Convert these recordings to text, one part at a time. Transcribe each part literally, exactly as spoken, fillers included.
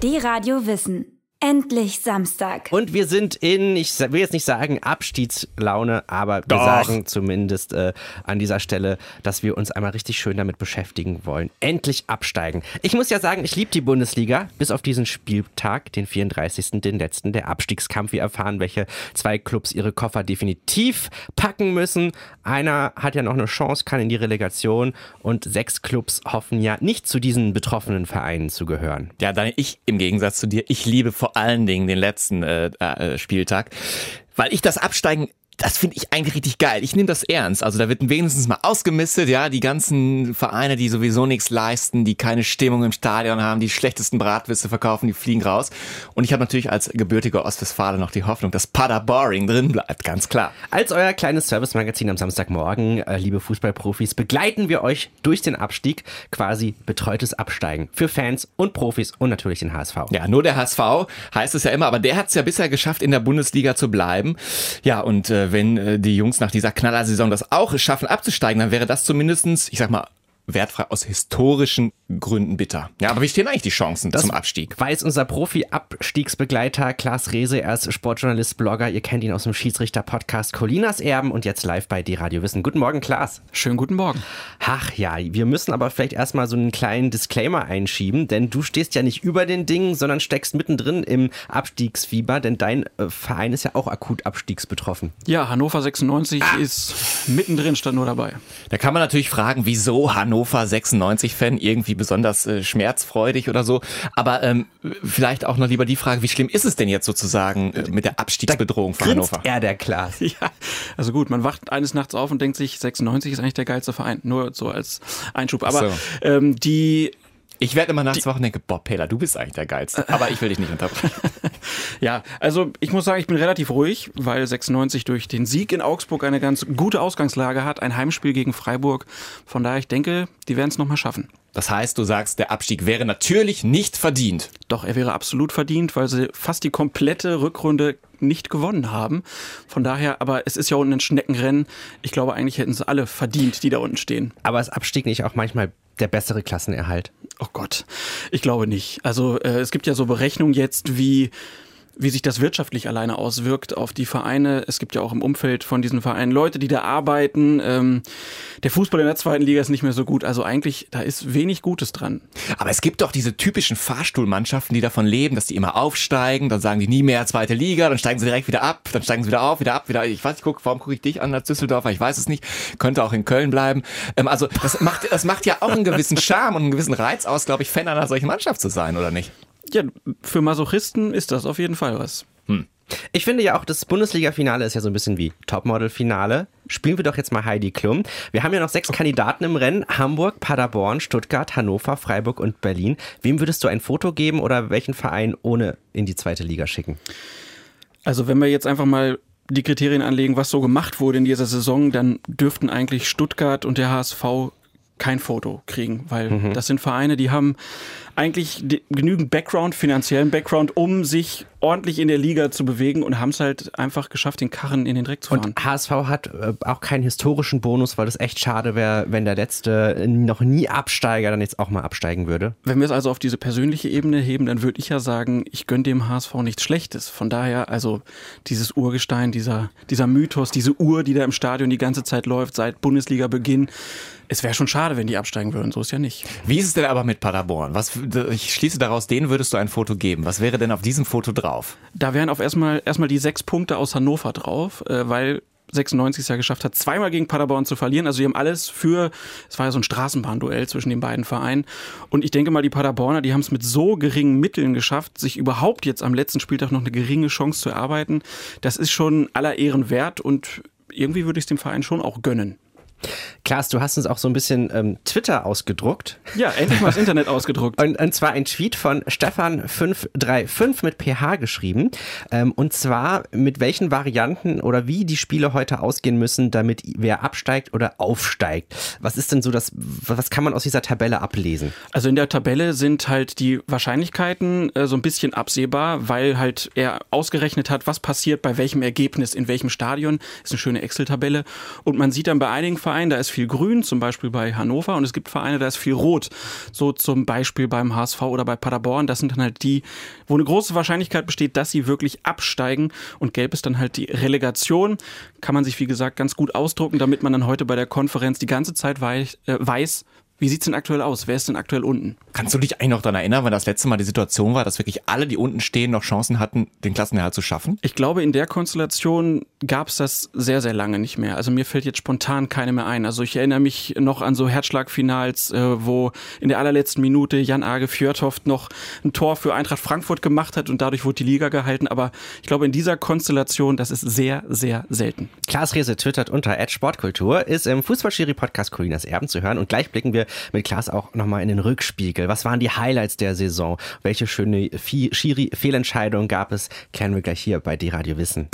Die Radio Wissen. Endlich Samstag. Und wir sind in, ich will jetzt nicht sagen Abstiegslaune, aber wir Doch. sagen zumindest äh, an dieser Stelle, dass wir uns einmal richtig schön damit beschäftigen wollen. Endlich absteigen. Ich muss ja sagen, ich liebe die Bundesliga, bis auf diesen Spieltag, den vierunddreißigsten, den letzten, der Abstiegskampf. Wir erfahren, welche zwei Clubs ihre Koffer definitiv packen müssen. Einer hat ja noch eine Chance, kann in die Relegation und sechs Clubs hoffen ja nicht zu diesen betroffenen Vereinen zu gehören. Ja, Daniel, ich im Gegensatz zu dir, ich liebe vor allen Dingen den letzten äh, äh, Spieltag, weil ich das Absteigen, das finde ich eigentlich richtig geil. Ich nehme das ernst. Also da wird wenigstens mal ausgemistet, ja, die ganzen Vereine, die sowieso nichts leisten, die keine Stimmung im Stadion haben, die schlechtesten Bratwürste verkaufen, die fliegen raus. Und ich habe natürlich als gebürtiger Ostwestfale noch die Hoffnung, dass Paderborn drin bleibt, ganz klar. Als euer kleines Service-Magazin am Samstagmorgen, äh, liebe Fußballprofis, begleiten wir euch durch den Abstieg, quasi betreutes Absteigen für Fans und Profis und natürlich den H S V. Ja, nur der H S V heißt es ja immer, aber der hat es ja bisher geschafft, in der Bundesliga zu bleiben. Ja, und äh, wenn äh, die Jungs nach dieser Knallersaison das auch schaffen abzusteigen, dann wäre das zumindestens, ich sag mal, wertfrei aus historischen Gründen bitter. Ja, aber wie stehen eigentlich die Chancen das zum Abstieg? Weiß unser Profi-Abstiegsbegleiter Klaas Rehse, er ist Sportjournalist, Blogger, ihr kennt ihn aus dem Schiedsrichter-Podcast Colinas Erben und jetzt live bei Die Radio Wissen. Guten Morgen, Klaas. Schönen guten Morgen. Ach ja, wir müssen aber vielleicht erstmal so einen kleinen Disclaimer einschieben, denn du stehst ja nicht über den Dingen, sondern steckst mittendrin im Abstiegsfieber, denn dein äh, Verein ist ja auch akut abstiegsbetroffen. Ja, Hannover sechsundneunzig ah. ist mittendrin, stand nur dabei. Da kann man natürlich fragen, wieso Hannover sechsundneunzig-Fan irgendwie besonders äh, schmerzfreudig oder so. Aber ähm, vielleicht auch noch lieber die Frage, wie schlimm ist es denn jetzt sozusagen äh, mit der Abstiegsbedrohung für Hannover? Er, der Klaas. Ja, also gut, man wacht eines Nachts auf und denkt sich, sechsundneunzig ist eigentlich der geilste Verein. Nur so als Einschub. Aber so. ähm, die... Ich werde immer nachts wach und denke, boah, Pela, du bist eigentlich der Geilste. Aber ich will dich nicht unterbrechen. Ja, also ich muss sagen, ich bin relativ ruhig, weil sechsundneunzig durch den Sieg in Augsburg eine ganz gute Ausgangslage hat. Ein Heimspiel gegen Freiburg. Von daher, ich denke, die werden es nochmal schaffen. Das heißt, du sagst, der Abstieg wäre natürlich nicht verdient. Doch, er wäre absolut verdient, weil sie fast die komplette Rückrunde nicht gewonnen haben. Von daher, aber es ist ja unten ein Schneckenrennen. Ich glaube, eigentlich hätten sie alle verdient, die da unten stehen. Aber ist Abstieg nicht auch manchmal der bessere Klassenerhalt? Oh Gott, ich glaube nicht. Also äh, es gibt ja so Berechnungen jetzt, wie wie sich das wirtschaftlich alleine auswirkt auf die Vereine. Es gibt ja auch im Umfeld von diesen Vereinen Leute, die da arbeiten. Ähm, der Fußball in der zweiten Liga ist nicht mehr so gut. Also eigentlich, da ist wenig Gutes dran. Aber es gibt doch diese typischen Fahrstuhlmannschaften, die davon leben, dass die immer aufsteigen. Dann sagen die nie mehr zweite Liga, dann steigen sie direkt wieder ab, dann steigen sie wieder auf, wieder ab, wieder. Ich weiß, ich guck, warum gucke ich dich an als Düsseldorfer? Ich weiß es nicht. Könnte auch in Köln bleiben. Ähm, also das macht, das macht ja auch einen gewissen Charme und einen gewissen Reiz aus, glaube ich, Fan einer solchen Mannschaft zu sein, oder nicht? Ja, für Masochisten ist das auf jeden Fall was. Hm. Ich finde ja auch, das Bundesliga-Finale ist ja so ein bisschen wie Topmodel-Finale. Spielen wir doch jetzt mal Heidi Klum. Wir haben ja noch sechs Kandidaten im Rennen. Hamburg, Paderborn, Stuttgart, Hannover, Freiburg und Berlin. Wem würdest du ein Foto geben oder welchen Verein ohne in die zweite Liga schicken? Also wenn wir jetzt einfach mal die Kriterien anlegen, was so gemacht wurde in dieser Saison, dann dürften eigentlich Stuttgart und der H S V kein Foto kriegen, weil mhm. das sind Vereine, die haben eigentlich genügend Background, finanziellen Background, um sich ordentlich in der Liga zu bewegen und haben es halt einfach geschafft, den Karren in den Dreck zu fahren. Und H S V hat äh, auch keinen historischen Bonus, weil das echt schade wäre, wenn der letzte noch nie Absteiger dann jetzt auch mal absteigen würde. Wenn wir es also auf diese persönliche Ebene heben, dann würde ich ja sagen, ich gönne dem H S V nichts Schlechtes. Von daher, also dieses Urgestein, dieser, dieser Mythos, diese Uhr, die da im Stadion die ganze Zeit läuft, seit Bundesliga-Beginn, es wäre schon schade, wenn die absteigen würden, so ist ja nicht. Wie ist es denn aber mit Paderborn? Was, ich schließe daraus, denen würdest du ein Foto geben. Was wäre denn auf diesem Foto drauf? Da wären auf erstmal, erstmal die sechs Punkte aus Hannover drauf, äh, weil sechsundneunzig es ja geschafft hat, zweimal gegen Paderborn zu verlieren. Also die haben alles für, es war ja so ein Straßenbahnduell zwischen den beiden Vereinen. Und ich denke mal, die Paderborner, die haben es mit so geringen Mitteln geschafft, sich überhaupt jetzt am letzten Spieltag noch eine geringe Chance zu erarbeiten. Das ist schon aller Ehren wert und irgendwie würde ich es dem Verein schon auch gönnen. Klaas, du hast uns auch so ein bisschen ähm, Twitter ausgedruckt. Ja, endlich mal das Internet ausgedruckt. Und, und zwar ein Tweet von Stefan fünf drei fünf mit P H geschrieben. Ähm, und zwar mit welchen Varianten oder wie die Spiele heute ausgehen müssen, damit wer absteigt oder aufsteigt. Was ist denn so das, was kann man aus dieser Tabelle ablesen? Also in der Tabelle sind halt die Wahrscheinlichkeiten äh, so ein bisschen absehbar, weil halt er ausgerechnet hat, was passiert bei welchem Ergebnis in welchem Stadion. Ist eine schöne Excel-Tabelle. Und man sieht dann bei einigen Vereinen, Vereinen, da ist viel Grün, zum Beispiel bei Hannover, und es gibt Vereine, da ist viel Rot, so zum Beispiel beim H S V oder bei Paderborn. Das sind dann halt die, wo eine große Wahrscheinlichkeit besteht, dass sie wirklich absteigen, und Gelb ist dann halt die Relegation. Kann man sich, wie gesagt, ganz gut ausdrucken, damit man dann heute bei der Konferenz die ganze Zeit weiß, äh, weiß wie sieht es denn aktuell aus? Wer ist denn aktuell unten? Kannst du dich eigentlich noch daran erinnern, wann das letzte Mal die Situation war, dass wirklich alle, die unten stehen, noch Chancen hatten, den Klassenerhalt zu schaffen? Ich glaube, in der Konstellation gab es das sehr, sehr lange nicht mehr. Also mir fällt jetzt spontan keine mehr ein. Also ich erinnere mich noch an so Herzschlagfinals, äh, wo in der allerletzten Minute Jan-Age Fjørtoft noch ein Tor für Eintracht Frankfurt gemacht hat und dadurch wurde die Liga gehalten. Aber ich glaube, in dieser Konstellation, das ist sehr, sehr selten. Klaas Rehse twittert unter at sportkultur, ist im Fußball-Schiri-Podcast Colinas Erben zu hören, und gleich blicken wir mit Klaas auch nochmal in den Rückspiegel. Was waren die Highlights der Saison? Welche schöne Schiri-Fehlentscheidungen gab es? Klären wir gleich hier bei D-Radio Wissen.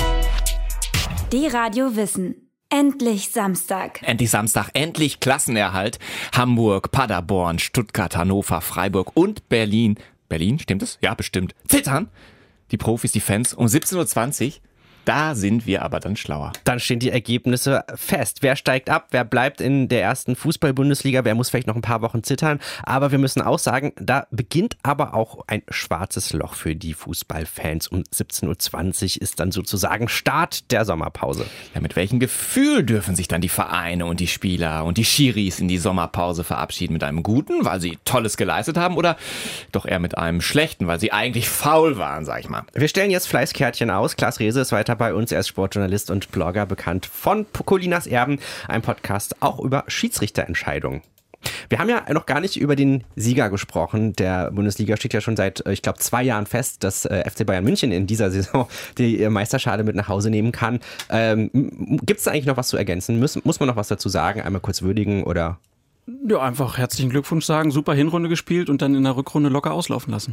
D-Radio Wissen. Endlich Samstag. Endlich Samstag, endlich Klassenerhalt. Hamburg, Paderborn, Stuttgart, Hannover, Freiburg und Berlin. Berlin, stimmt es? Ja, bestimmt. Zittern. Die Profis, die Fans um siebzehn Uhr zwanzig. Da sind wir aber dann schlauer. Dann stehen die Ergebnisse fest. Wer steigt ab? Wer bleibt in der ersten Fußball-Bundesliga? Wer muss vielleicht noch ein paar Wochen zittern? Aber wir müssen auch sagen, da beginnt aber auch ein schwarzes Loch für die Fußballfans. Um siebzehn Uhr zwanzig ist dann sozusagen Start der Sommerpause. Ja, mit welchem Gefühl dürfen sich dann die Vereine und die Spieler und die Schiris in die Sommerpause verabschieden? Mit einem guten, weil sie Tolles geleistet haben, oder doch eher mit einem schlechten, weil sie eigentlich faul waren, sag ich mal. Wir stellen jetzt Fleißkärtchen aus. Klaas Rehse ist weiter bei uns. Er ist Sportjournalist und Blogger, bekannt von Colinas Erben, ein Podcast auch über Schiedsrichterentscheidungen. Wir haben ja noch gar nicht über den Sieger gesprochen. Der Bundesliga steht ja schon seit, ich glaube, zwei Jahren fest, dass F C Bayern München in dieser Saison die Meisterschale mit nach Hause nehmen kann. Ähm, Gibt es da eigentlich noch was zu ergänzen? Muss, muss man noch was dazu sagen? Einmal kurz würdigen oder? Ja, einfach herzlichen Glückwunsch sagen. Super Hinrunde gespielt und dann in der Rückrunde locker auslaufen lassen.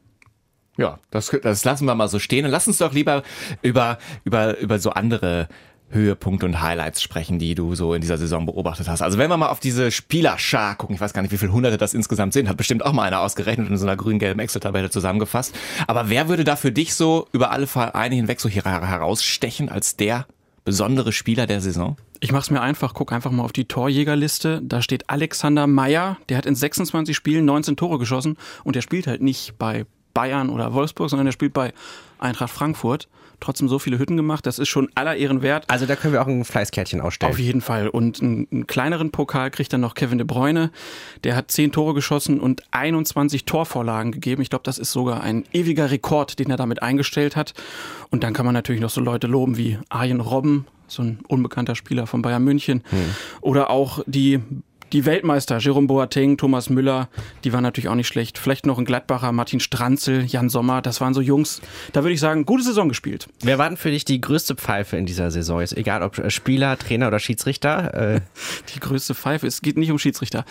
Ja, das, das lassen wir mal so stehen, und lass uns doch lieber über, über, über so andere Höhepunkte und Highlights sprechen, die du so in dieser Saison beobachtet hast. Also wenn wir mal auf diese Spielerschar gucken, ich weiß gar nicht, wie viele Hunderte das insgesamt sind, hat bestimmt auch mal einer ausgerechnet und in so einer grün-gelben Excel-Tabelle zusammengefasst. Aber wer würde da für dich so über alle Vereine hinweg so hier herausstechen als der besondere Spieler der Saison? Ich mach's mir einfach, guck einfach mal auf die Torjägerliste. Da steht Alexander Meyer, der hat in sechsundzwanzig Spielen neunzehn Tore geschossen, und der spielt halt nicht bei Bayern oder Wolfsburg, sondern der spielt bei Eintracht Frankfurt. Trotzdem so viele Hütten gemacht, das ist schon aller Ehren wert. Also da können wir auch ein Fleißkärtchen ausstellen. Auf jeden Fall. Und einen, einen kleineren Pokal kriegt dann noch Kevin De Bruyne. Der hat zehn Tore geschossen und einundzwanzig Torvorlagen gegeben. Ich glaube, das ist sogar ein ewiger Rekord, den er damit eingestellt hat. Und dann kann man natürlich noch so Leute loben wie Arjen Robben, so ein unbekannter Spieler von Bayern München. Hm. Oder auch die Die Weltmeister, Jerome Boateng, Thomas Müller, die waren natürlich auch nicht schlecht. Vielleicht noch ein Gladbacher, Martin Stranzl, Jan Sommer, das waren so Jungs. Da würde ich sagen, gute Saison gespielt. Wer war denn für dich die größte Pfeife in dieser Saison? Jetzt egal ob Spieler, Trainer oder Schiedsrichter. Äh die größte Pfeife, es geht nicht um Schiedsrichter.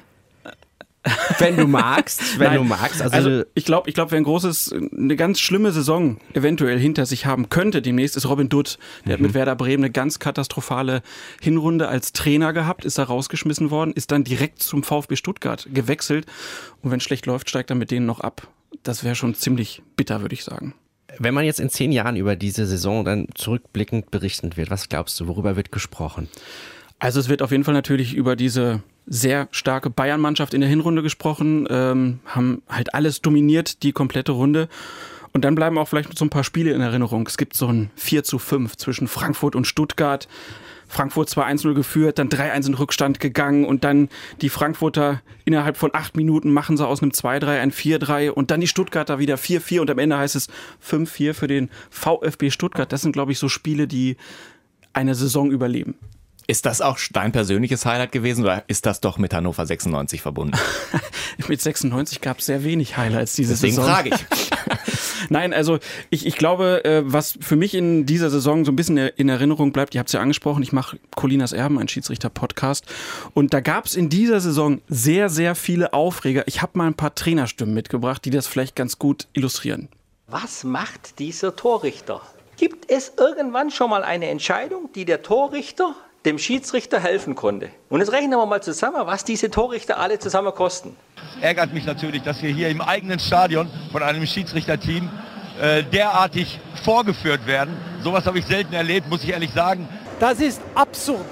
Wenn du magst, wenn Nein. du magst. Also, also ich glaube, ich glaub, wer ein großes, eine ganz schlimme Saison eventuell hinter sich haben könnte demnächst, ist Robin Dutt. Der mhm. hat mit Werder Bremen eine ganz katastrophale Hinrunde als Trainer gehabt, ist da rausgeschmissen worden, ist dann direkt zum VfB Stuttgart gewechselt. Und wenn es schlecht läuft, steigt er mit denen noch ab. Das wäre schon ziemlich bitter, würde ich sagen. Wenn man jetzt in zehn Jahren über diese Saison dann zurückblickend berichten wird, was glaubst du, worüber wird gesprochen? Also es wird auf jeden Fall natürlich über diese sehr starke Bayern-Mannschaft in der Hinrunde gesprochen, ähm, haben halt alles dominiert, die komplette Runde. Und dann bleiben auch vielleicht so ein paar Spiele in Erinnerung. Es gibt so ein vier zu fünf zwischen Frankfurt und Stuttgart. Frankfurt zwei eins null geführt, dann drei eins in Rückstand gegangen, und dann die Frankfurter innerhalb von acht Minuten machen sie aus einem zwei drei ein vier drei, und dann die Stuttgarter wieder vier vier, und am Ende heißt es fünf vier für den VfB Stuttgart. Das sind, glaube ich, so Spiele, die eine Saison überleben. Ist das auch dein persönliches Highlight gewesen, oder ist das doch mit Hannover sechsundneunzig verbunden? Mit sechsundneunzig gab es sehr wenig Highlights diese Deswegen Saison. Deswegen frage ich. Nein, also ich, ich glaube, äh, was für mich in dieser Saison so ein bisschen in Erinnerung bleibt, ihr habt es ja angesprochen, ich mache Colinas Erben, einen Schiedsrichter-Podcast, und da gab es in dieser Saison sehr, sehr viele Aufreger. Ich habe mal ein paar Trainerstimmen mitgebracht, die das vielleicht ganz gut illustrieren. Was macht dieser Torrichter? Gibt es irgendwann schon mal eine Entscheidung, die der Torrichter dem Schiedsrichter helfen konnte? Und jetzt rechnen wir mal zusammen, was diese Torrichter alle zusammen kosten. Ärgert mich natürlich, dass wir hier im eigenen Stadion von einem Schiedsrichterteam äh, derartig vorgeführt werden. Sowas habe ich selten erlebt, muss ich ehrlich sagen. Das ist absurd.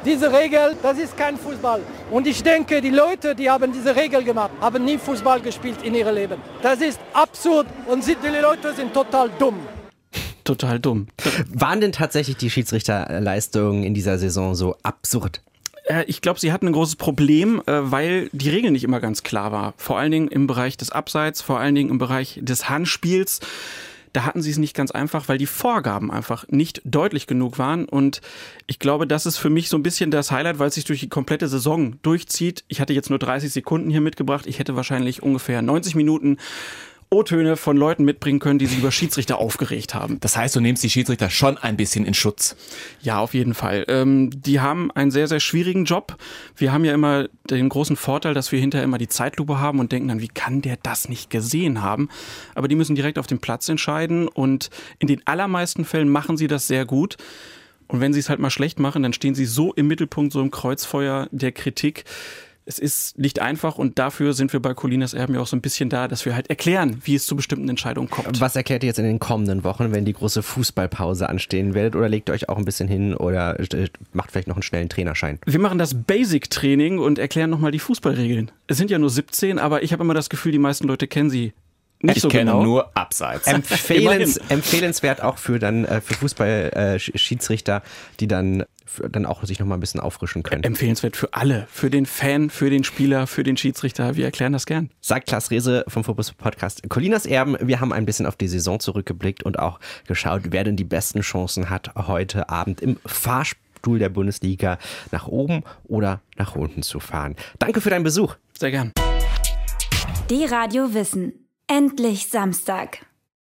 Diese Regel, das ist kein Fußball. Und ich denke, die Leute, die haben diese Regel gemacht, haben nie Fußball gespielt in ihrem Leben. Das ist absurd und die Leute sind total dumm. Total dumm. Waren denn tatsächlich die Schiedsrichterleistungen in dieser Saison so absurd? Ich glaube, sie hatten ein großes Problem, weil die Regel nicht immer ganz klar war. Vor allen Dingen im Bereich des Abseits, vor allen Dingen im Bereich des Handspiels. Da hatten sie es nicht ganz einfach, weil die Vorgaben einfach nicht deutlich genug waren. Und ich glaube, das ist für mich so ein bisschen das Highlight, weil es sich durch die komplette Saison durchzieht. Ich hatte jetzt nur dreißig Sekunden hier mitgebracht. Ich hätte wahrscheinlich ungefähr neunzig Minuten O-Töne von Leuten mitbringen können, die sich über Schiedsrichter aufgeregt haben. Das heißt, du nimmst die Schiedsrichter schon ein bisschen in Schutz. Ja, auf jeden Fall. Ähm, die haben einen sehr, sehr schwierigen Job. Wir haben ja immer den großen Vorteil, dass wir hinterher immer die Zeitlupe haben und denken dann, wie kann der das nicht gesehen haben? Aber die müssen direkt auf dem Platz entscheiden und in den allermeisten Fällen machen sie das sehr gut. Und wenn sie es halt mal schlecht machen, dann stehen sie so im Mittelpunkt, so im Kreuzfeuer der Kritik. Es ist nicht einfach und dafür sind wir bei Colinas Erben ja auch so ein bisschen da, dass wir halt erklären, wie es zu bestimmten Entscheidungen kommt. Was erklärt ihr jetzt in den kommenden Wochen, wenn die große Fußballpause anstehen wird? Oder legt ihr euch auch ein bisschen hin oder macht vielleicht noch einen schnellen Trainerschein? Wir machen das Basic-Training und erklären nochmal die Fußballregeln. Es sind ja nur siebzehn, aber ich habe immer das Gefühl, die meisten Leute kennen sie nicht ich so kenne genau. nur Abseits. Empfehlens, empfehlenswert auch für dann äh, für Fußball-Schiedsrichter, äh, die dann für, dann auch sich noch mal ein bisschen auffrischen können. Empfehlenswert für alle, für den Fan, für den Spieler, für den Schiedsrichter. Wir erklären das gern. Sagt Klaas Rehse vom Fokus-Podcast Colinas Erben. Wir haben ein bisschen auf die Saison zurückgeblickt und auch geschaut, wer denn die besten Chancen hat, heute Abend im Fahrstuhl der Bundesliga nach oben oder nach unten zu fahren. Danke für deinen Besuch. Sehr gern. Die Radio Wissen. Endlich Samstag.